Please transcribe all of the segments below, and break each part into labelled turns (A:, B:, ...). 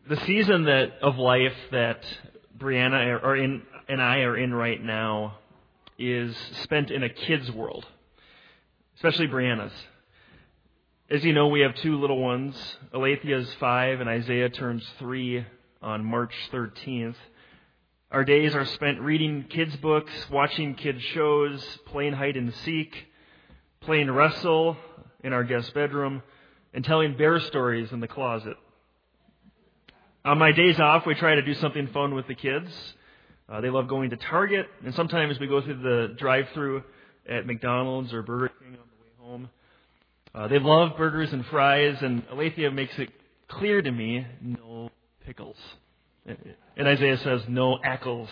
A: The season of life that Brianna and I are in right now is spent in a kid's world, especially Brianna's. As you know, we have two little ones. Alethea's 5 and Isaiah turns 3 on March 13th. Our days are spent reading kids' books, watching kids' shows, playing hide and seek, playing wrestle in our guest bedroom, and telling bear stories in the closet. On my days off, we try to do something fun with the kids. They love going to Target, and sometimes we go through the drive-thru at McDonald's or Burger King on the way home. They love burgers and fries, and Alethea makes it clear to me, no pickles. And Isaiah says, no ackles.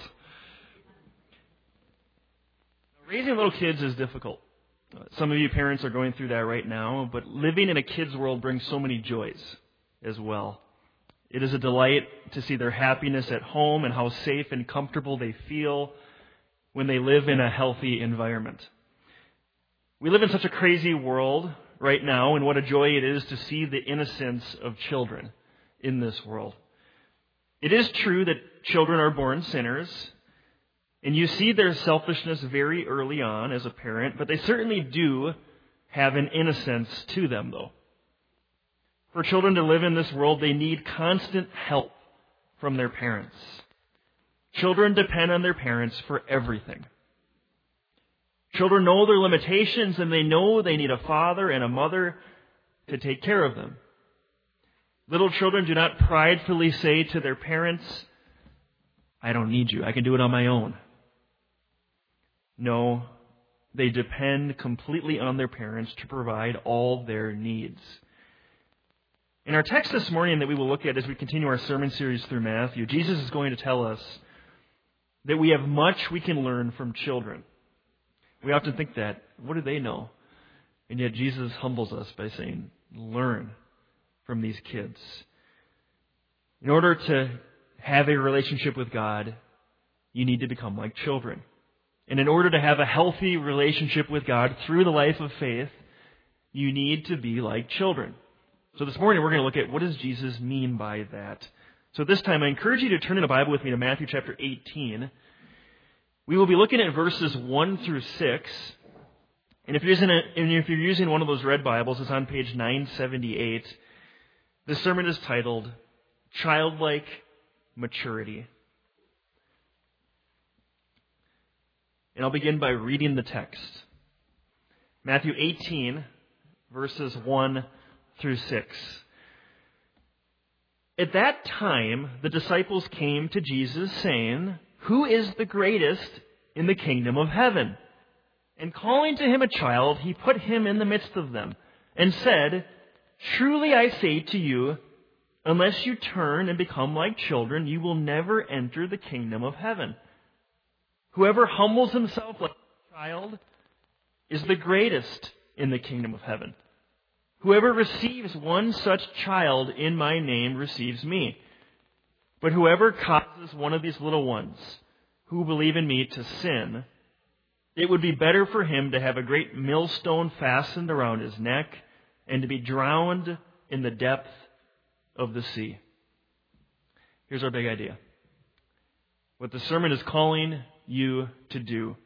A: Raising little kids is difficult. Some of you parents are going through that right now, but living in a kid's world brings so many joys as well. It is a delight to see their happiness at home and how safe and comfortable they feel when they live in a healthy environment. We live in such a crazy world right now, and what a joy it is to see the innocence of children in this world. It is true that children are born sinners, and you see their selfishness very early on as a parent, but they certainly do have an innocence to them, though. For children to live in this world, they need constant help from their parents. Children depend on their parents for everything. Children know their limitations, and they know they need a father and a mother to take care of them. Little children do not pridefully say to their parents, I don't need you, I can do it on my own. No, they depend completely on their parents to provide all their needs. In our text this morning that we will look at as we continue our sermon series through Matthew, Jesus is going to tell us that we have much we can learn from children. We often think that, what do they know? And yet Jesus humbles us by saying, learn from these kids. In order to have a relationship with God, you need to become like children. And in order to have a healthy relationship with God through the life of faith, you need to be like children. So this morning we're going to look at what does Jesus mean by that. So this time I encourage you to turn in a Bible with me to Matthew chapter 18. We will be looking at verses 1 through 6. And if you're using one of those red Bibles, it's on page 978. This sermon is titled, Childlike Maturity. And I'll begin by reading the text. Matthew 18, verses 1 through 6. At that time, the disciples came to Jesus saying, Who is the greatest in the kingdom of heaven? And calling to him a child, he put him in the midst of them and said, Truly I say to you, unless you turn and become like children, you will never enter the kingdom of heaven. Whoever humbles himself like a child is the greatest in the kingdom of heaven. Whoever receives one such child in my name receives me. But whoever causes one of these little ones who believe in me to sin, it would be better for him to have a great millstone fastened around his neck and to be drowned in the depth of the sea. Here's our big idea. What the sermon is calling you to do.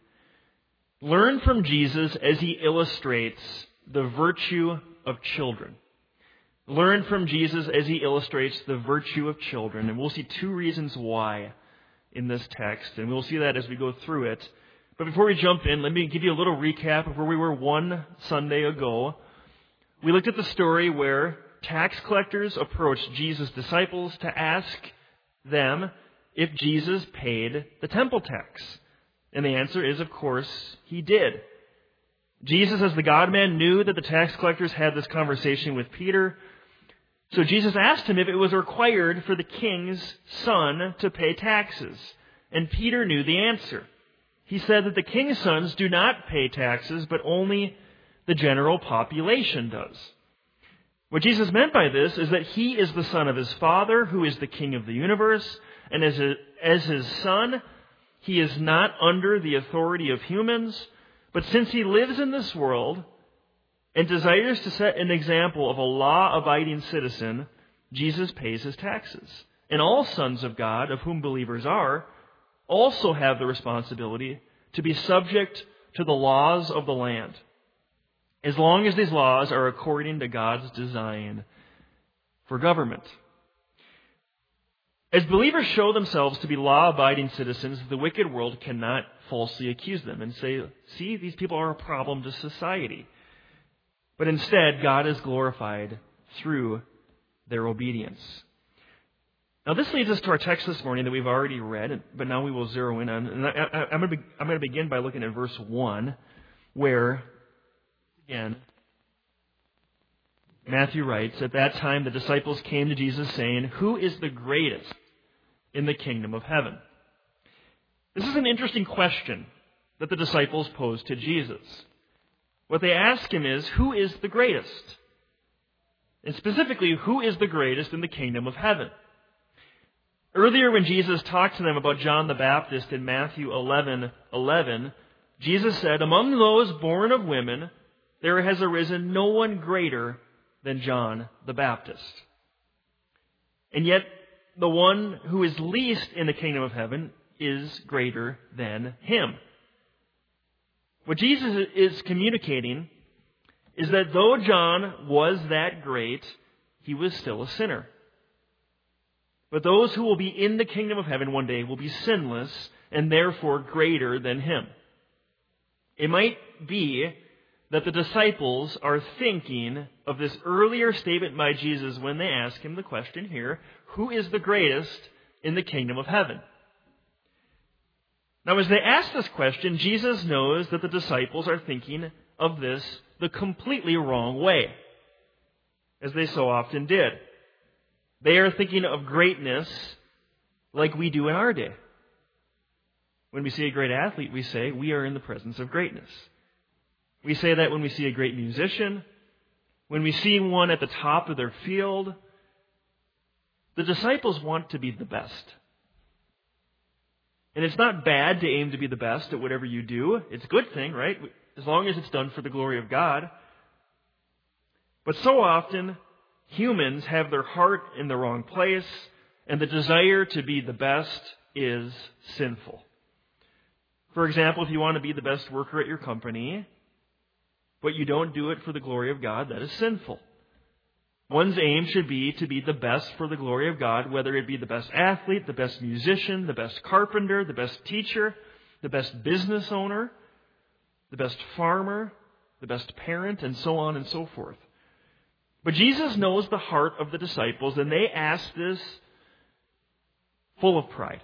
A: Learn from Jesus as he illustrates the virtue of children. Learn from Jesus as he illustrates the virtue of children. And we'll see two reasons why in this text. And we'll see that as we go through it. But before we jump in, let me give you a little recap of where we were one Sunday ago. We looked at the story where tax collectors approached Jesus' disciples to ask them if Jesus paid the temple tax. And the answer is, of course, he did. Jesus, as the God-man, knew that the tax collectors had this conversation with Peter. So Jesus asked him if it was required for the king's son to pay taxes. And Peter knew the answer. He said that the king's sons do not pay taxes, but only the general population does. What Jesus meant by this is that he is the son of his Father, who is the king of the universe, and as his son, he is not under the authority of humans, but since he lives in this world and desires to set an example of a law-abiding citizen, Jesus pays his taxes. and all sons of God, of whom believers are, also have the responsibility to be subject to the laws of the land, as long as these laws are according to God's design for government. As believers show themselves to be law-abiding citizens, the wicked world cannot falsely accuse them and say, see, these people are a problem to society. But instead, God is glorified through their obedience. Now, this leads us to our text this morning that we've already read, but now we will zero in on. And I'm going to begin by looking at verse 1, where, again, Matthew writes, "At that time the disciples came to Jesus saying, 'Who is the greatest in the kingdom of heaven?'" This is an interesting question that the disciples posed to Jesus. What they ask him is, who is the greatest? And specifically, who is the greatest in the kingdom of heaven? Earlier, when Jesus talked to them about John the Baptist in Matthew 11:11, Jesus said, "Among those born of women, there has arisen no one greater than John the Baptist." And yet, the one who is least in the kingdom of heaven is greater than him. What Jesus is communicating is that though John was that great, he was still a sinner. But those who will be in the kingdom of heaven one day will be sinless and therefore greater than him. It might be that the disciples are thinking of this earlier statement by Jesus when they ask him the question here, who is the greatest in the kingdom of heaven? Now, as they ask this question, Jesus knows that the disciples are thinking of this the completely wrong way, as they so often did. They are thinking of greatness like we do in our day. When we see a great athlete, we say, we are in the presence of greatness. We say that when we see a great musician, when we see one at the top of their field. The disciples want to be the best. And it's not bad to aim to be the best at whatever you do. It's a good thing, right? As long as it's done for the glory of God. But so often, humans have their heart in the wrong place, and the desire to be the best is sinful. For example, if you want to be the best worker at your company, but you don't do it for the glory of God, that is sinful. One's aim should be to be the best for the glory of God, whether it be the best athlete, the best musician, the best carpenter, the best teacher, the best business owner, the best farmer, the best parent, and so on and so forth. But Jesus knows the heart of the disciples, and they ask this full of pride.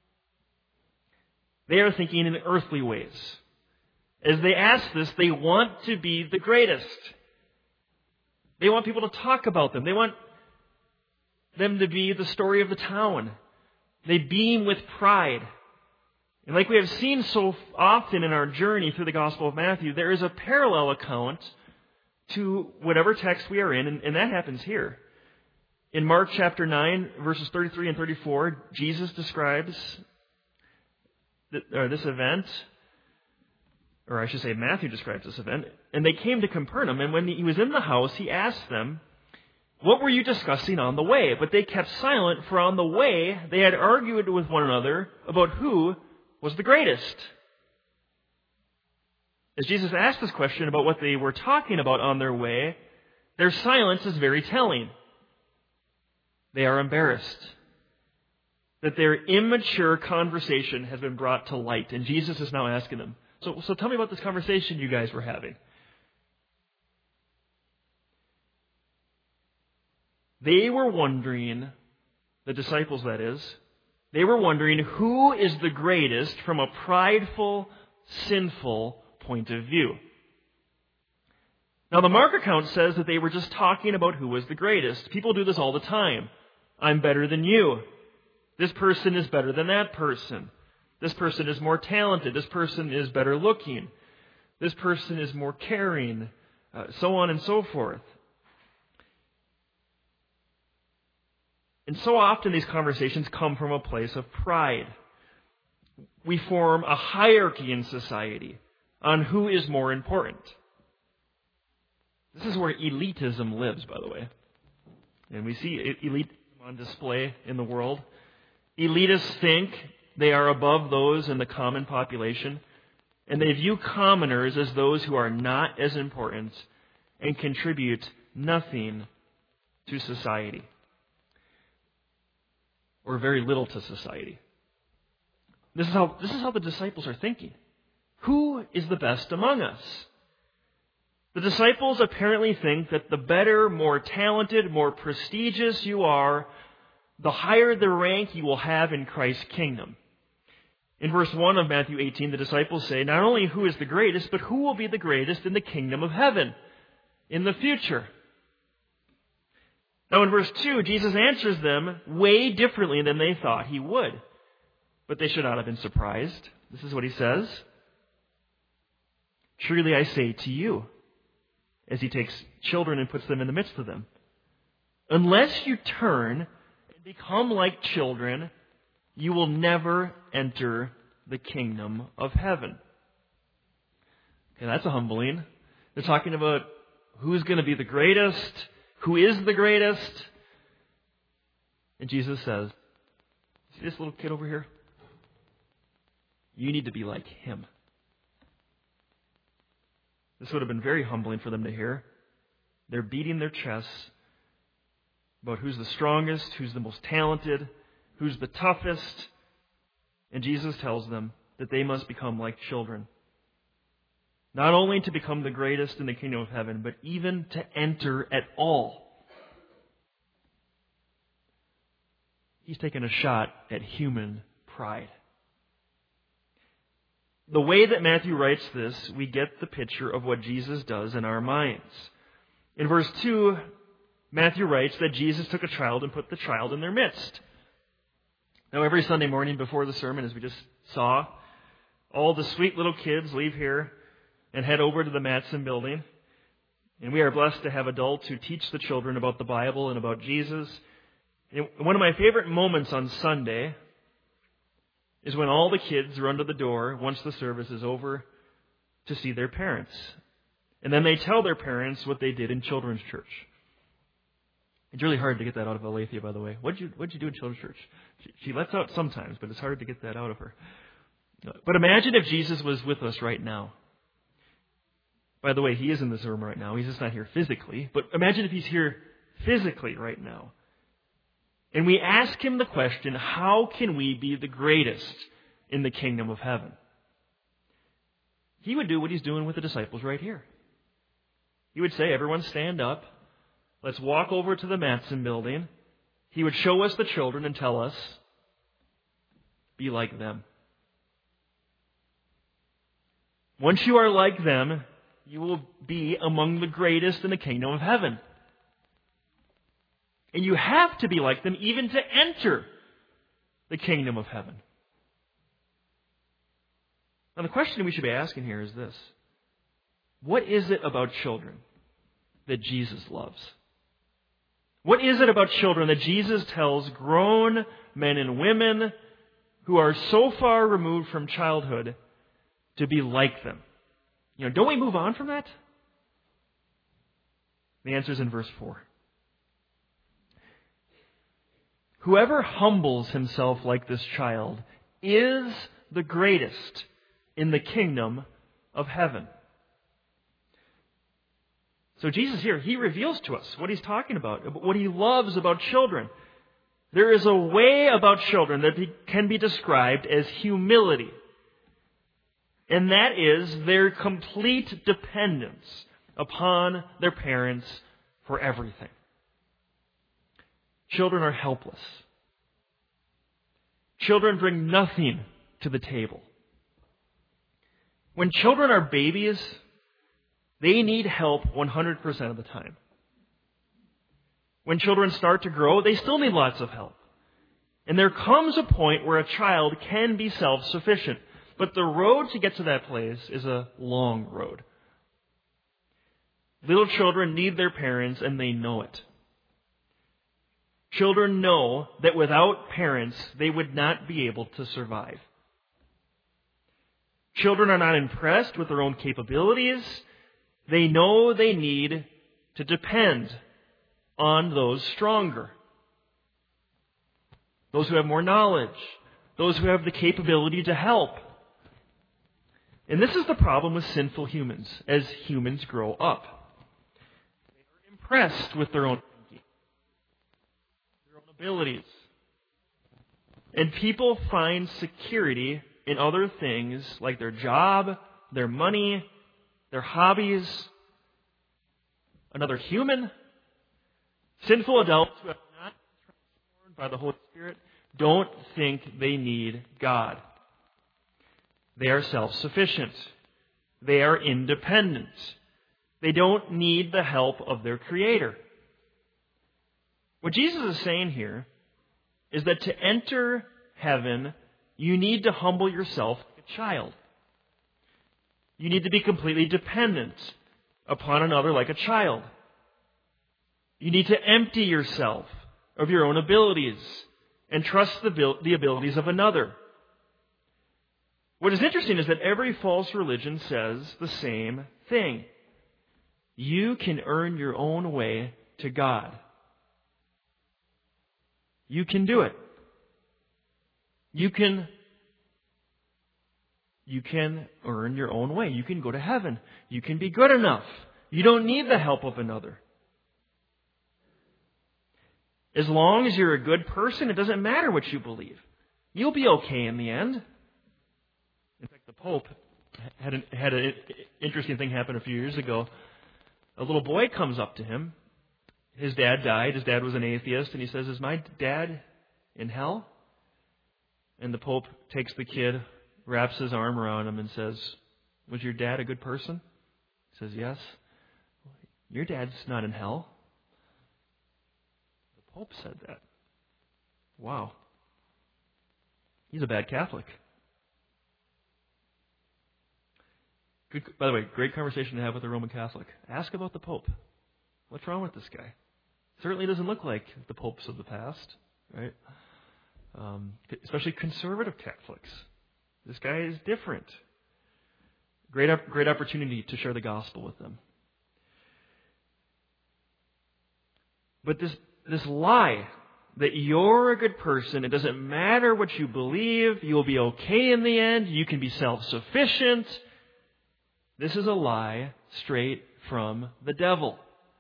A: They are thinking in earthly ways. As they ask this, they want to be the greatest. They want people to talk about them. They want them to be the story of the town. They beam with pride. And like we have seen so often in our journey through the Gospel of Matthew, there is a parallel account to whatever text we are in, and that happens here. In Mark chapter 9, verses 33 and 34, Jesus describes this event, or I should say Matthew describes this event. And they came to Capernaum, and when he was in the house, he asked them, "What were you discussing on the way?" But they kept silent, for on the way they had argued with one another about who was the greatest. As Jesus asked this question about what they were talking about on their way, their silence is very telling. They are embarrassed that their immature conversation has been brought to light. And Jesus is now asking them, so tell me about this conversation you guys were having. They were wondering, the disciples that is, they were wondering who is the greatest from a prideful, sinful point of view. Now the Mark account says that they were just talking about who was the greatest. People do this all the time. I'm better than you. This person is better than that person. This person is more talented. This person is better looking. This person is more caring. So on and so forth. And so often these conversations come from a place of pride. We form a hierarchy in society on who is more important. This is where elitism lives, by the way. And we see on display in the world. Elitists think they are above those in the common population, and they view commoners as those who are not as important and contribute nothing to society, or very little to society. This is how the disciples are thinking. Who is the best among us? The disciples apparently think that the better, more talented, more prestigious you are, the higher the rank you will have in Christ's kingdom. In verse 1 of Matthew 18, the disciples say, not only who is the greatest, but who will be the greatest in the kingdom of heaven in the future. Now in verse 2, Jesus answers them way differently than they thought he would. But they should not have been surprised. This is what he says. Truly I say to you, as he takes children and puts them in the midst of them, unless you turn and become like children, you will never enter the kingdom of heaven. Okay, that's a humbling. They're talking about who's going to be the greatest, who is the greatest. And Jesus says, see this little kid over here? You need to be like him. This would have been very humbling for them to hear. They're beating their chests about who's the strongest, who's the most talented, who's the toughest. And Jesus tells them that they must become like children. Not only to become the greatest in the kingdom of heaven, but even to enter at all. He's taken a shot at human pride. The way that Matthew writes this, we get the picture of what Jesus does in our minds. In verse 2, Matthew writes that Jesus took a child and put the child in their midst. Now, every Sunday morning before the sermon, as we just saw, all the sweet little kids leave here and head over to the Matson building. And we are blessed to have adults who teach the children about the Bible and about Jesus. And one of my favorite moments on Sunday is when all the kids run to the door once the service is over to see their parents. And then they tell their parents what they did in children's church. It's really hard to get that out of Alethea, by the way. What'd you do in children's church? She lets out sometimes, but it's hard to get that out of her. But imagine if Jesus was with us right now. By the way, he is in this room right now. He's just not here physically. But imagine if he's here physically right now. And we ask him the question, how can we be the greatest in the kingdom of heaven? He would do what he's doing with the disciples right here. He would say, everyone stand up. Let's walk over to the Matson building. He would show us the children and tell us, be like them. Once you are like them, you will be among the greatest in the kingdom of heaven. And you have to be like them even to enter the kingdom of heaven. Now the question we should be asking here is this. What is it about children that Jesus loves? What is it about children that Jesus tells grown men and women who are so far removed from childhood to be like them? Don't we move on from that? The answer is in verse 4. Whoever humbles himself like this child is the greatest in the kingdom of heaven. So Jesus here, he reveals to us what he's talking about, what he loves about children. There is a way about children that can be described as humility. And that is their complete dependence upon their parents for everything. Children are helpless. Children bring nothing to the table. When children are babies, they need help 100% of the time. When children start to grow, they still need lots of help. And there comes a point where a child can be self-sufficient. But the road to get to that place is a long road. Little children need their parents, and they know it. Children know that without parents, they would not be able to survive. Children are not impressed with their own capabilities. They know they need to depend on those stronger. those who have more knowledge, those who have the capability to help. And this is the problem with sinful humans as humans grow up. They are impressed with their own thinking, their own abilities. And people find security in other things like their job, their money, their hobbies, another human. Sinful adults who have not been transformed by the Holy Spirit don't think they need God. They are self-sufficient. They are independent. They don't need the help of their Creator. What Jesus is saying here is that to enter heaven, you need to humble yourself like a child. You need to be completely dependent upon another like a child. You need to empty yourself of your own abilities and trust the abilities of another. What is interesting is that every false religion says the same thing. You can earn your own way to God. You can do it. You can earn your own way. You can go to heaven. You can be good enough. You don't need the help of another. As long as you're a good person, it doesn't matter what you believe. You'll be okay in the end. In fact, the Pope had an interesting thing happen a few years ago. A little boy comes up to him. His dad died. His dad was an atheist. And he says, "Is my dad in hell?" And the Pope takes the kid, wraps his arm around him and says, "Was your dad a good person?" He says, "Yes." "Your dad's not in hell." The Pope said that. Wow. He's a bad Catholic. Good, by the way, great conversation to have with a Roman Catholic. Ask about the Pope. What's wrong with this guy? Certainly doesn't look like the popes of the past, right? Especially conservative Catholics. This guy is different. Great opportunity to share the gospel with them. But this lie that you're a good person, it doesn't matter what you believe, you'll be okay in the end, you can be self-sufficient. This is a lie straight from the devil.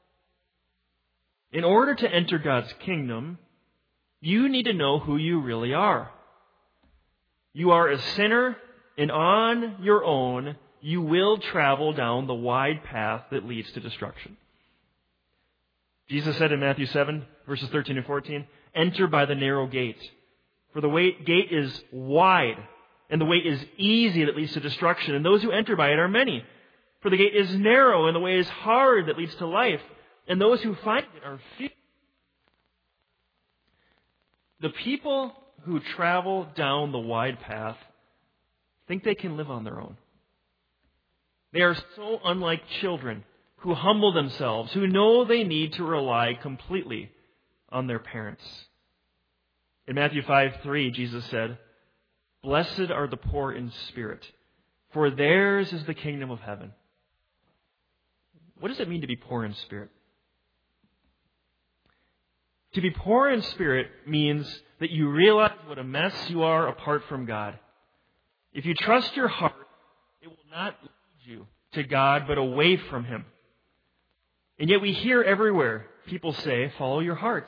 A: In order to enter God's kingdom, you need to know who you really are. You are a sinner, and on your own, you will travel down the wide path that leads to destruction. Jesus said in Matthew 7, verses 13 and 14, "Enter by the narrow gate, for the gate is wide, and the way is easy that leads to destruction, and those who enter by it are many. For the gate is narrow, and the way is hard that leads to life, and those who find it are few." The people who travel down the wide path think they can live on their own. They are so unlike children who humble themselves, who know they need to rely completely on their parents. In Matthew 5:3, Jesus said, "Blessed are the poor in spirit, for theirs is the kingdom of heaven." What does it mean to be poor in spirit? To be poor in spirit means that you realize what a mess you are apart from God. If you trust your heart, it will not lead you to God, but away from Him. And yet we hear everywhere people say, "Follow your heart."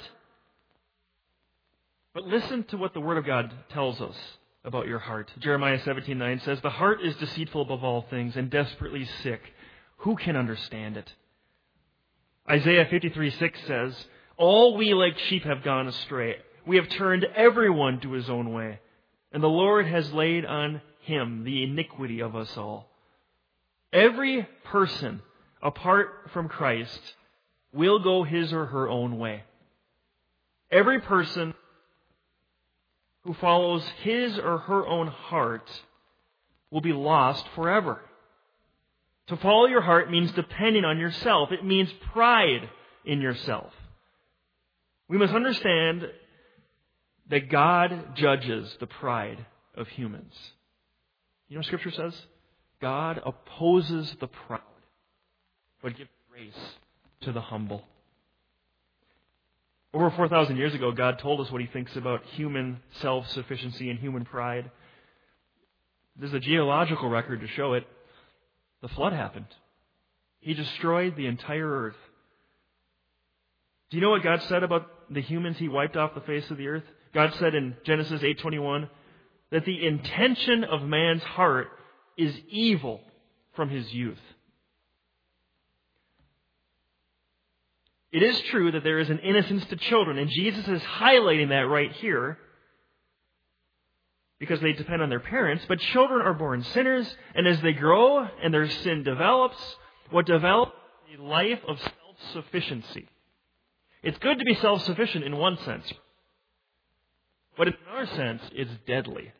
A: But listen to what the Word of God tells us about your heart. Jeremiah 17:9 says, "The heart is deceitful above all things and desperately sick. Who can understand it?" Isaiah 53:6 says, "All we like sheep have gone astray. We have turned everyone to his own way. And the Lord has laid on Him the iniquity of us all." Every person apart from Christ will go his or her own way. Every person who follows his or her own heart will be lost forever. To follow your heart means depending on yourself. It means pride in yourself. We must understand that God judges the pride of humans. You know what Scripture says? God opposes the proud, but gives grace to the humble. Over 4,000 years ago, God told us what He thinks about human self-sufficiency and human pride. There's a geological record to show it. The flood happened. He destroyed the entire earth. Do you know what God said about the humans He wiped off the face of the earth? God said in Genesis 8:21 that the intention of man's heart is evil from his youth. It is true that there is an innocence to children, and Jesus is highlighting that right here because they depend on their parents. But children are born sinners, and as they grow and their sin develops, what develops is a life of self-sufficiency. It's good to be self-sufficient in one sense, but in another sense, it's deadly.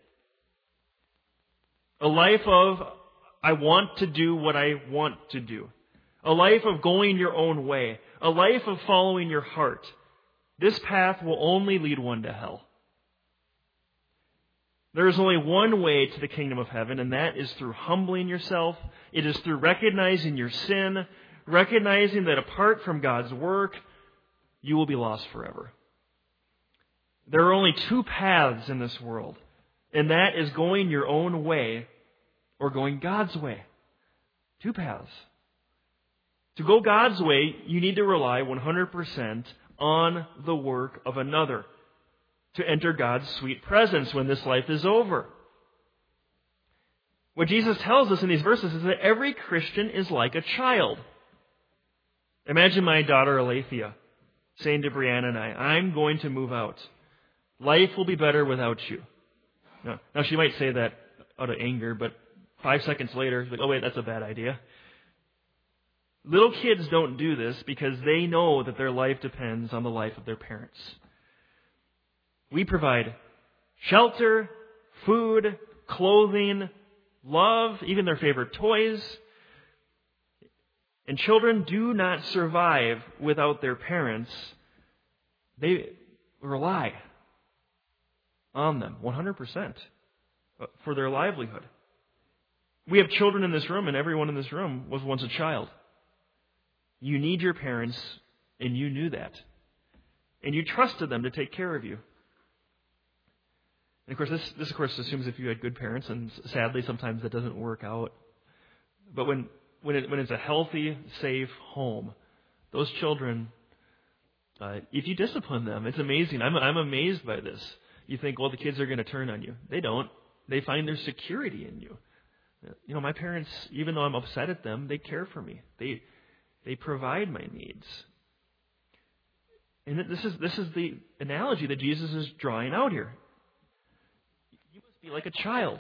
A: A life of, I want to do what I want to do. A life of going your own way. A life of following your heart. This path will only lead one to hell. There is only one way to the kingdom of heaven, and that is through humbling yourself. It is through recognizing your sin, recognizing that apart from God's work, you will be lost forever. There are only two paths in this world, and that is going your own way or going God's way. Two paths. To go God's way, you need to rely 100% on the work of another to enter God's sweet presence when this life is over. What Jesus tells us in these verses is that every Christian is like a child. Imagine my daughter Alethea saying to Brianna and I'm going to move out. Life will be better without you. Now she might say that out of anger, but 5 seconds later, she's like, oh wait, that's a bad idea. Little kids don't do this because they know that their life depends on the life of their parents. We provide shelter, food, clothing, love, even their favorite toys. And children do not survive without their parents. They rely on them 100% for their livelihood. We have children in this room, and everyone in this room was once a child. You need your parents, and you knew that. And you trusted them to take care of you. And of course, this of course assumes if you had good parents, and sadly sometimes that doesn't work out. But when it's a healthy, safe home, those children, if you discipline them, it's amazing. I'm amazed by this. You think, well, the kids are going to turn on you. They don't. They find their security in you. You know, my parents, even though I'm upset at them, they care for me. They provide my needs. And this is the analogy that Jesus is drawing out here. You must be like a child.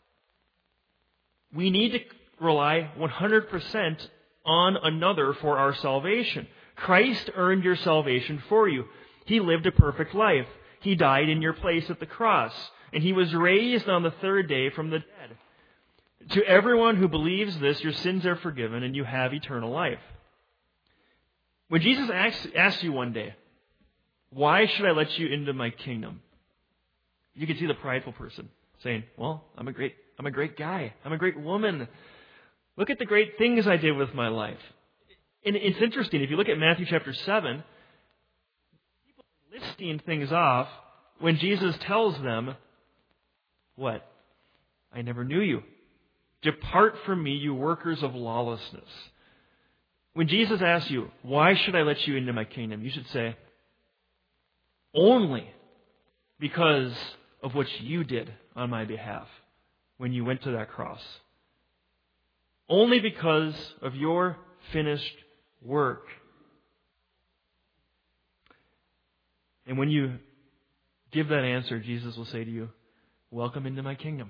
A: We need to rely 100% on another for our salvation. Christ earned your salvation for you. He lived a perfect life. He died in your place at the cross. And He was raised on the third day from the dead. To everyone who believes this, your sins are forgiven and you have eternal life. When Jesus asks you one day, why should I let you into my kingdom? You can see the prideful person saying, well, I'm a great guy. I'm a great woman. Look at the great things I did with my life. And it's interesting. If you look at Matthew chapter 7, people are listing things off when Jesus tells them, what? I never knew you. Depart from me, you workers of lawlessness. When Jesus asks you, why should I let you into my kingdom? You should say, only because of what you did on my behalf when you went to that cross. Only because of your finished work. And when you give that answer, Jesus will say to you, welcome into my kingdom.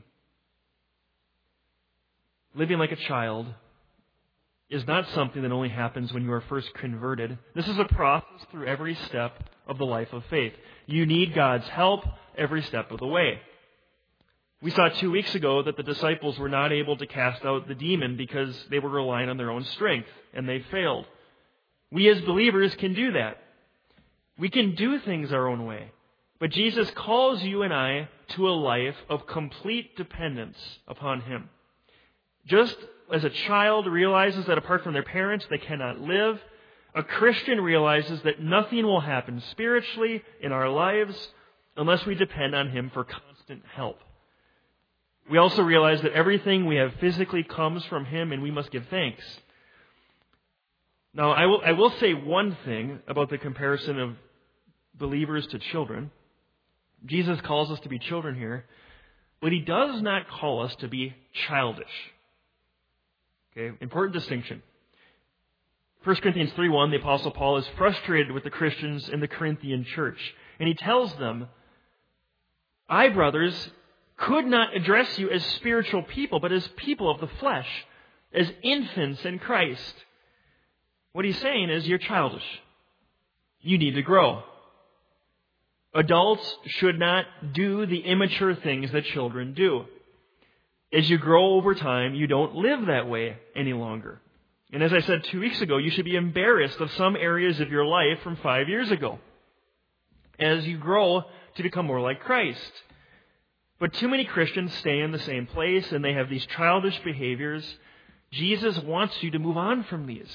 A: Living like a child is not something that only happens when you are first converted. This is a process through every step of the life of faith. You need God's help every step of the way. We saw 2 weeks ago that the disciples were not able to cast out the demon because they were relying on their own strength, and they failed. We as believers can do that. We can do things our own way. But Jesus calls you and I to a life of complete dependence upon Him. Just as a child realizes that apart from their parents they cannot live, A Christian realizes that nothing will happen spiritually in our lives unless we depend on Him for constant help. We also realize that everything we have physically comes from Him, and we must give thanks. Now, I will say one thing about the comparison of believers to children. Jesus calls us to be children here, but He does not call us to be childish. Okay, important distinction. 1 Corinthians 3:1, the Apostle Paul is frustrated with the Christians in the Corinthian church, and he tells them, I, brothers, could not address you as spiritual people, but as people of the flesh, as infants in Christ. What he's saying is, you're childish. You need to grow. Adults should not do the immature things that children do. As you grow over time, you don't live that way any longer. And as I said 2 weeks ago, you should be embarrassed of some areas of your life from 5 years ago as you grow to become more like Christ. But too many Christians stay in the same place and they have these childish behaviors. Jesus wants you to move on from these.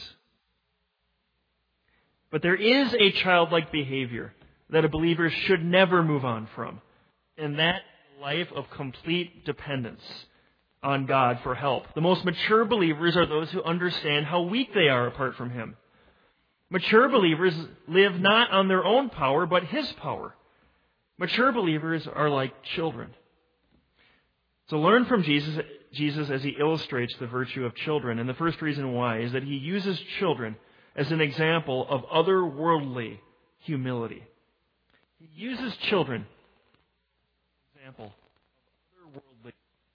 A: But there is a childlike behavior that a believer should never move on from, and that life of complete dependence on God for help. The most mature believers are those who understand how weak they are apart from Him. Mature believers live not on their own power, but His power. Mature believers are like children. So learn from Jesus as He illustrates the virtue of children. And the first reason why is that He uses children as an example of otherworldly humility. He uses children as an example of otherworldly.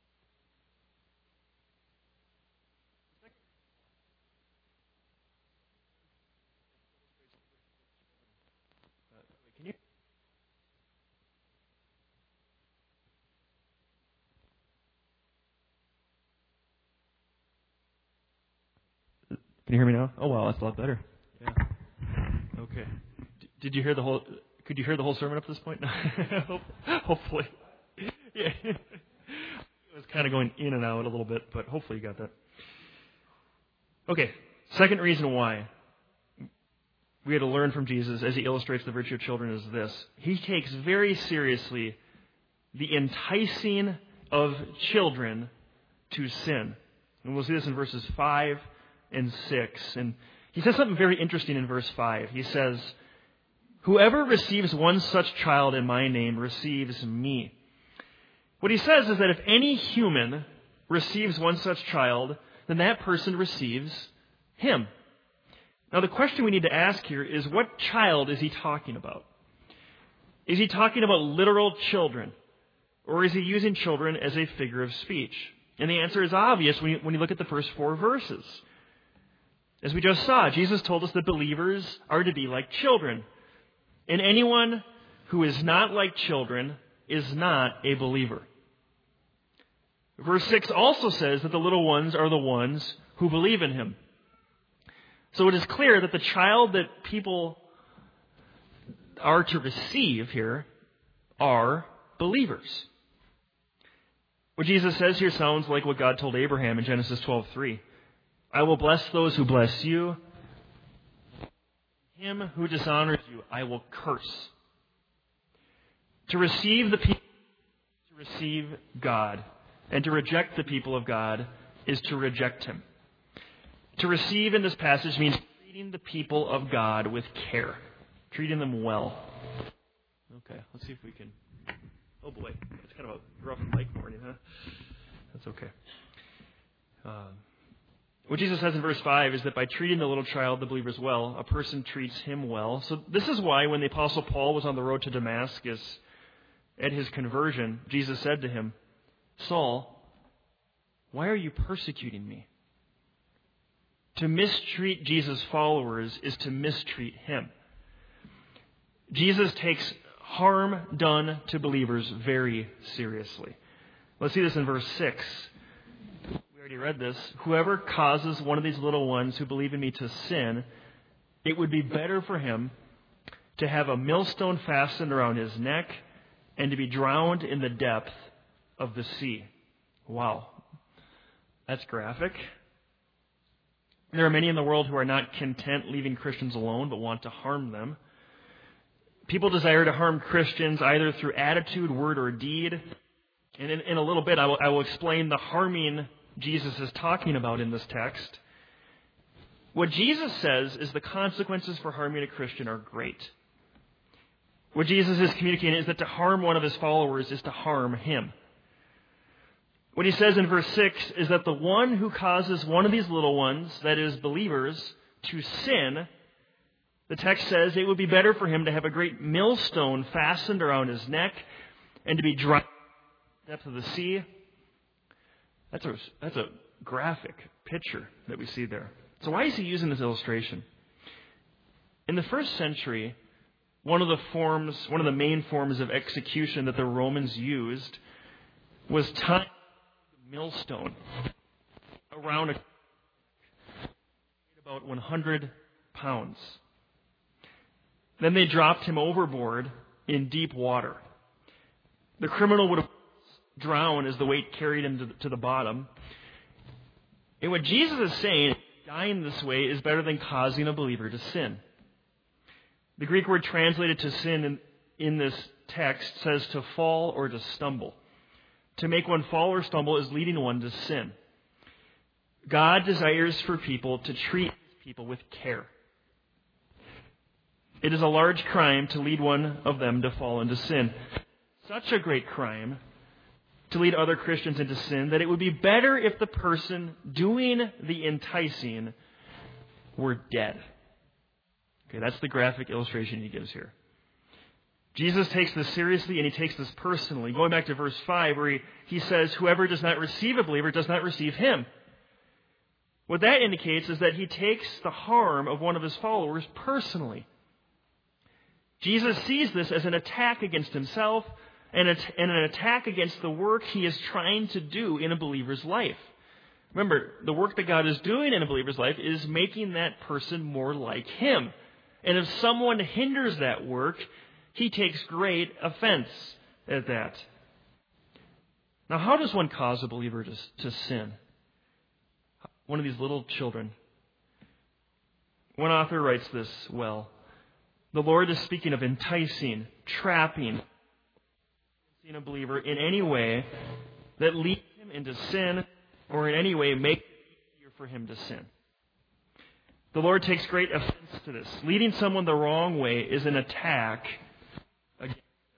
A: Can you hear me now? Oh, wow, that's a lot better. Yeah. Okay. Did you hear the whole? Could you hear the whole sermon up to this point? Hopefully. Yeah. It was kind of going in and out a little bit, but hopefully you got that. Okay. Second reason why we had to learn from Jesus as He illustrates the virtue of children is this. He takes very seriously the enticing of children to sin. And we'll see this in verses 5 and 6. And he says something very interesting in verse 5. He says, whoever receives one such child in my name receives me. What he says is that if any human receives one such child, then that person receives him. Now the question we need to ask here is, what child is he talking about? Is he talking about literal children? Or is he using children as a figure of speech? And the answer is obvious when you look at the first 4 verses. As we just saw, Jesus told us that believers are to be like children. And anyone who is not like children is not a believer. Verse 6 also says that the little ones are the ones who believe in Him. So it is clear that the child that people are to receive here are believers. What Jesus says here sounds like what God told Abraham in Genesis 12:3. I will bless those who bless you. Him who dishonors you, I will curse. To receive the people, to receive God. And to reject the people of God is to reject Him. To receive in this passage means treating the people of God with care. Treating them well. Okay, let's see if we can... Oh boy, it's kind of a rough mic morning, huh? That's okay. What Jesus says in verse 5 is that by treating the little child, the believers, well, a person treats him well. So this is why when the Apostle Paul was on the road to Damascus at his conversion, Jesus said to him, Saul, why are you persecuting me? To mistreat Jesus' followers is to mistreat Him. Jesus takes harm done to believers very seriously. Let's see this in verse 6. We already read this. Whoever causes one of these little ones who believe in me to sin, it would be better for him to have a millstone fastened around his neck and to be drowned in the depth of the sea. Wow. That's graphic. There are many in the world who are not content leaving Christians alone, but want to harm them. People desire to harm Christians either through attitude, word, or deed. And in a little bit, I will explain the harming Jesus is talking about in this text. What Jesus says is the consequences for harming a Christian are great. What Jesus is communicating is that to harm one of his followers is to harm him. What he says in verse 6 is that the one who causes one of these little ones, that is, believers, to sin, the text says it would be better for him to have a great millstone fastened around his neck and to be drowned in the depth of the sea. That's a graphic picture that we see there. So why is he using this illustration? In the first century, one of the main forms of execution that the Romans used was tying a millstone around about 100 pounds. Then they dropped him overboard in deep water. The criminal would have drowned as the weight carried him to the bottom. And what Jesus is saying, dying this way is better than causing a believer to sin. The Greek word translated to sin in this text says to fall or to stumble. To make one fall or stumble is leading one to sin. God desires for people to treat people with care. It is a large crime to lead one of them to fall into sin. Such a great crime to lead other Christians into sin that it would be better if the person doing the enticing were dead. Okay, that's the graphic illustration he gives here. Jesus takes this seriously and he takes this personally. Going back to verse 5 where he says, whoever does not receive a believer does not receive him. What that indicates is that he takes the harm of one of his followers personally. Jesus sees this as an attack against himself and an attack against the work he is trying to do in a believer's life. Remember, the work that God is doing in a believer's life is making that person more like him. And if someone hinders that work, he takes great offense at that. Now, how does one cause a believer to sin? One of these little children. One author writes this well. The Lord is speaking of enticing, trapping a believer in any way that leads him into sin or in any way makes it easier for him to sin. The Lord takes great offense to this. Leading someone the wrong way is an attack against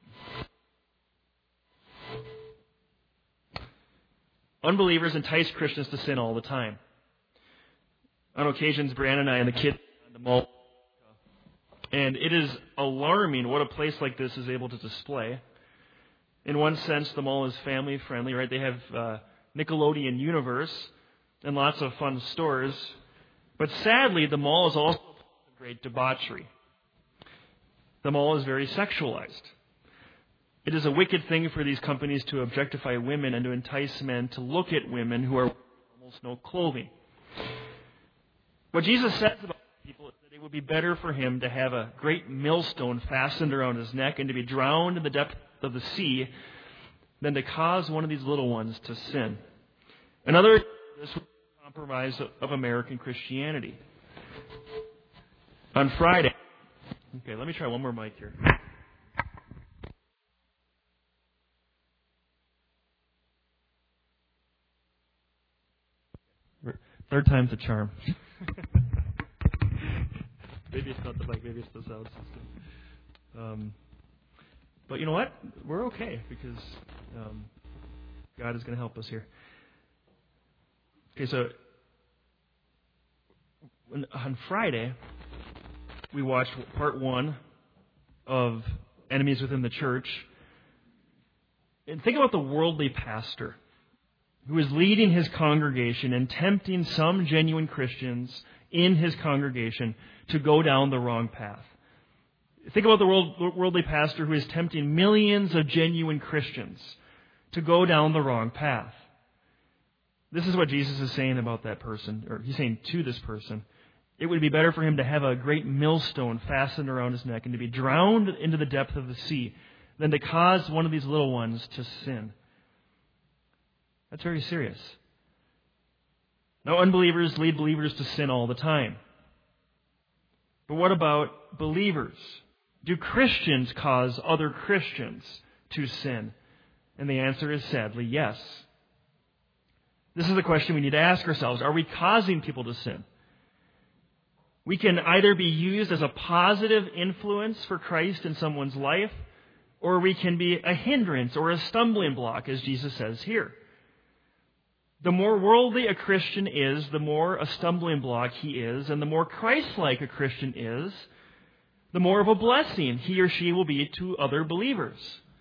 A: him. Unbelievers entice Christians to sin all the time. On occasions, Brianna and I and the kids at the mall. And it is alarming what a place like this is able to display. In one sense, the mall is family friendly, right? They have Nickelodeon Universe and lots of fun stores. But sadly, the mall is also a great debauchery. The mall is very sexualized. It is a wicked thing for these companies to objectify women and to entice men to look at women who are wearing almost no clothing. What Jesus says about people is that it would be better for him to have a great millstone fastened around his neck and to be drowned in the depth of the sea than to cause one of these little ones to sin. Another, this would be a compromise of American Christianity. On Friday, okay, let me try one more mic here. Third time's a charm. Maybe it's not the mic, maybe it's the sound system. But you know what? We're okay because God is going to help us here. Okay, so on Friday, we watched part 1 of Enemies Within the Church. And think about the worldly pastor who is leading his congregation and tempting some genuine Christians in his congregation to go down the wrong path. Think about the worldly pastor who is tempting millions of genuine Christians to go down the wrong path. This is what Jesus is saying about that person, or he's saying to this person. It would be better for him to have a great millstone fastened around his neck and to be drowned into the depth of the sea than to cause one of these little ones to sin. That's very serious. Now, unbelievers lead believers to sin all the time. But what about believers? Do Christians cause other Christians to sin? And the answer is sadly yes. This is the question we need to ask ourselves. Are we causing people to sin? We can either be used as a positive influence for Christ in someone's life, or we can be a hindrance or a stumbling block, as Jesus says here. The more worldly a Christian is, the more a stumbling block he is, and the more Christ-like a Christian is, the more of a blessing he or she will be to other believers.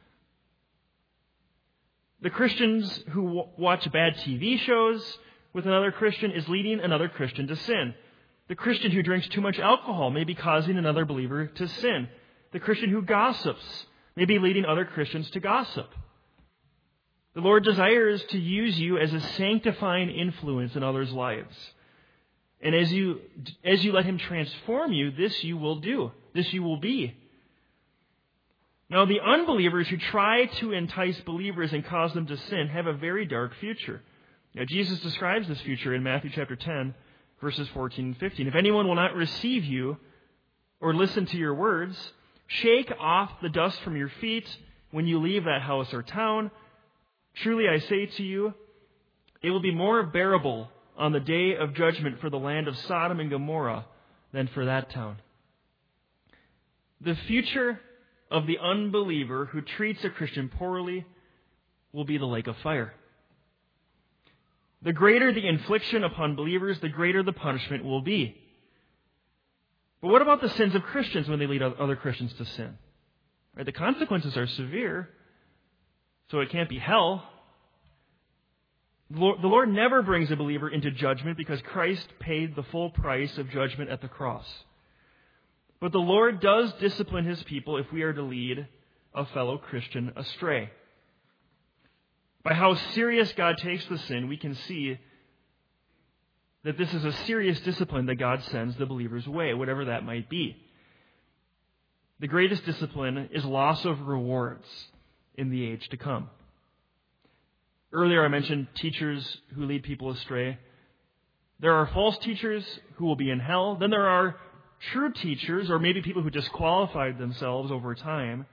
A: The Christians who watch bad TV shows with another Christian is leading another Christian to sin. The Christian who drinks too much alcohol may be causing another believer to sin. The Christian who gossips may be leading other Christians to gossip. The Lord desires to use you as a sanctifying influence in others' lives. And as you let Him transform you, this you will do. This you will be. Now, the unbelievers who try to entice believers and cause them to sin have a very dark future. Now, Jesus describes this future in Matthew chapter 10, verses 14 and 15. If anyone will not receive you or listen to your words, shake off the dust from your feet when you leave that house or town. Truly I say to you, it will be more bearable on the day of judgment for the land of Sodom and Gomorrah than for that town. The future of the unbeliever who treats a Christian poorly will be the lake of fire. The greater the infliction upon believers, the greater the punishment will be. But what about the sins of Christians when they lead other Christians to sin? Right, the consequences are severe, so it can't be hell. The Lord never brings a believer into judgment because Christ paid the full price of judgment at the cross. But the Lord does discipline His people if we are to lead a fellow Christian astray. By how serious God takes the sin, we can see that this is a serious discipline that God sends the believer's way, whatever that might be. The greatest discipline is loss of rewards in the age to come. Earlier I mentioned teachers who lead people astray. There are false teachers who will be in hell. Then there are true teachers, or maybe people who disqualified themselves over time.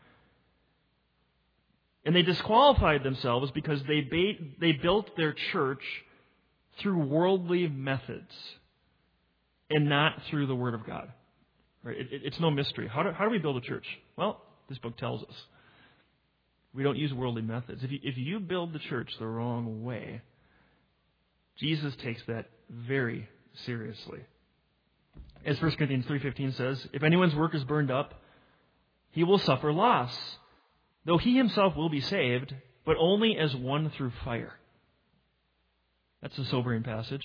A: And they disqualified themselves because they built their church through worldly methods and not through the Word of God. Right? It's no mystery. How do we build a church? Well, this book tells us. We don't use worldly methods. If you build the church the wrong way, Jesus takes that very seriously. As 1 Corinthians 3:15 says, if anyone's work is burned up, he will suffer loss, though he himself will be saved, but only as one through fire. That's a sobering passage.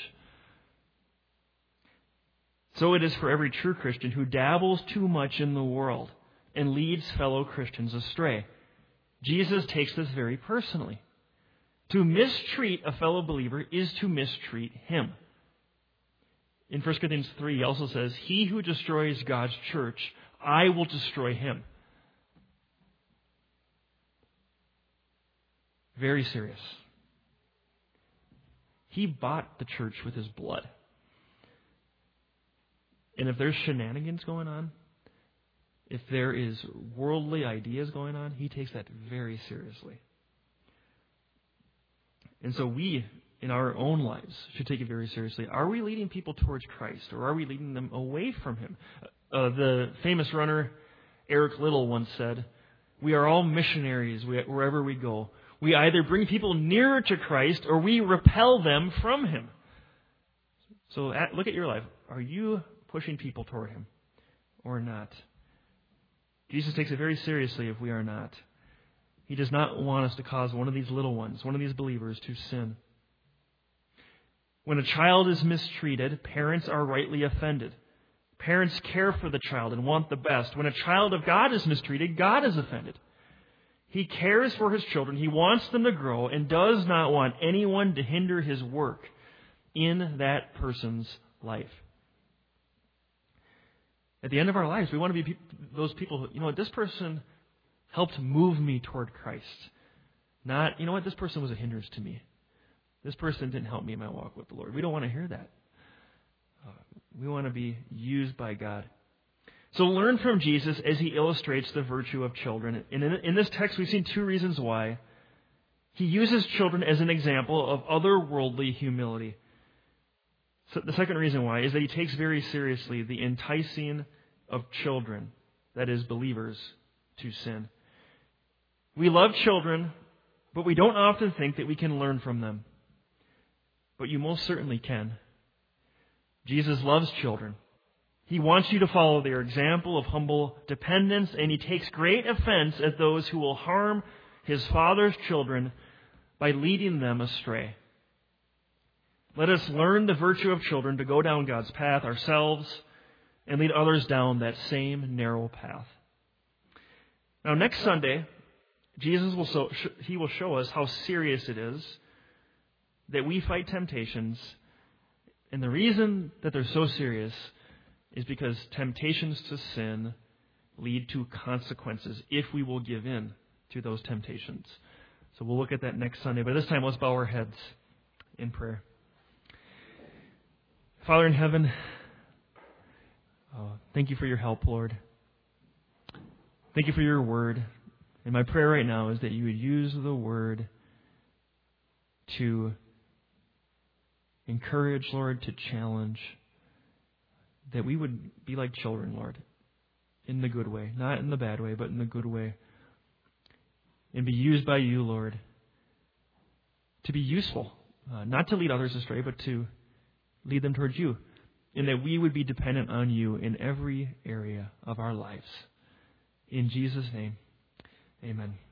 A: So it is for every true Christian who dabbles too much in the world and leads fellow Christians astray. Jesus takes this very personally. To mistreat a fellow believer is to mistreat him. In 1 Corinthians 3, he also says, he who destroys God's church, I will destroy him. Very serious. He bought the church with his blood. And if there's shenanigans going on, if there is worldly ideas going on, he takes that very seriously. And so we, in our own lives, should take it very seriously. Are we leading people towards Christ, or are we leading them away from Him? The famous runner Eric Liddell once said, we are all missionaries wherever we go. We either bring people nearer to Christ, or we repel them from Him. So look at your life. Are you pushing people toward Him or not? Jesus takes it very seriously if we are not. He does not want us to cause one of these little ones, one of these believers, to sin. When a child is mistreated, parents are rightly offended. Parents care for the child and want the best. When a child of God is mistreated, God is offended. He cares for His children. He wants them to grow and does not want anyone to hinder His work in that person's life. At the end of our lives, we want to be those people who, this person helped move me toward Christ. Not, this person was a hindrance to me. This person didn't help me in my walk with the Lord. We don't want to hear that. We want to be used by God. So learn from Jesus as he illustrates the virtue of children. And in this text, we've seen two reasons why. He uses children as an example of otherworldly humility. So the second reason why is that he takes very seriously the enticing of children, that is, believers, to sin. We love children, but we don't often think that we can learn from them. But you most certainly can. Jesus loves children. He wants you to follow their example of humble dependence, and he takes great offense at those who will harm his Father's children by leading them astray. Let us learn the virtue of children to go down God's path ourselves and lead others down that same narrow path. Now, next Sunday, Jesus will show us how serious it is that we fight temptations. And the reason that they're so serious is because temptations to sin lead to consequences if we will give in to those temptations. So we'll look at that next Sunday. But this time, let's bow our heads in prayer. Father in heaven, thank you for your help, Lord. Thank you for your word. And my prayer right now is that you would use the word to encourage, Lord, to challenge, that we would be like children, Lord, in the good way, not in the bad way, but in the good way, and be used by you, Lord, to be useful, not to lead others astray, but to lead them towards you, and that we would be dependent on you in every area of our lives. In Jesus' name, amen.